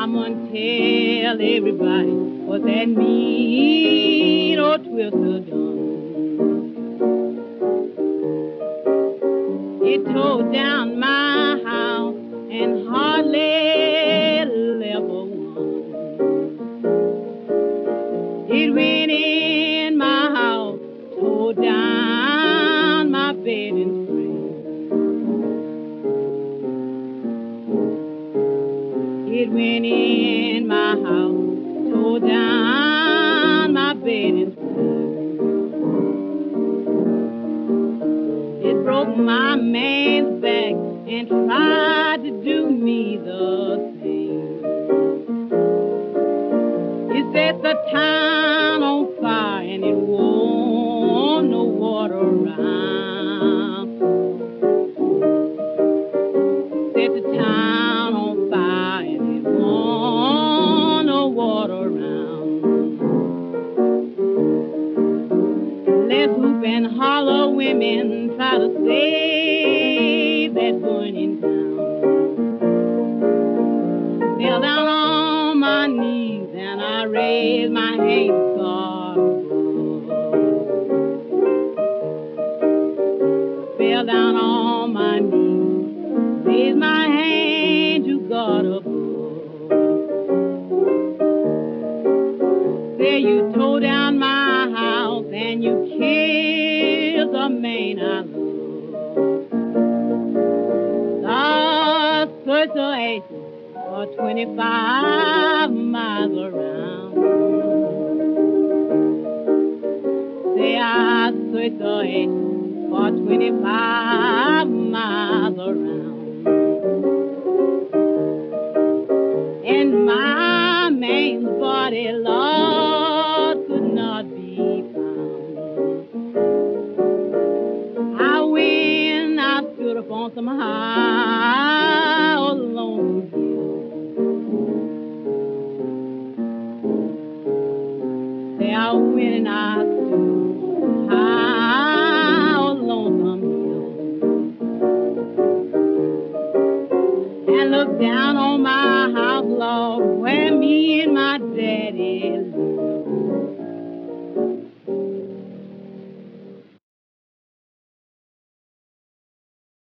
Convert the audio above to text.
gonna tell everybody what that mean old twister done. It tore down my house and hardly left a one. It went in my house, tore down my bed and frame. It went in my house, tore down my bed and frame. It broke my man's back and tried to do me the same. It set the town on fire and it won't no water around. Set the town on fire and it won't no water around. Let's hoop and holler women try to save that burning town. Fell down on my knees and I raised my hand to God above. Fell down on my knees, raised my hand to God above. There you tore down my house and you killed the man I love. I searched the ashes for 25 miles around. Say I searched the ashes for 25 miles around. And my man's body, Lord, could not be found. I went, I stood upon some high alone hill. Say I went and I stood high alone some hill and looked down on my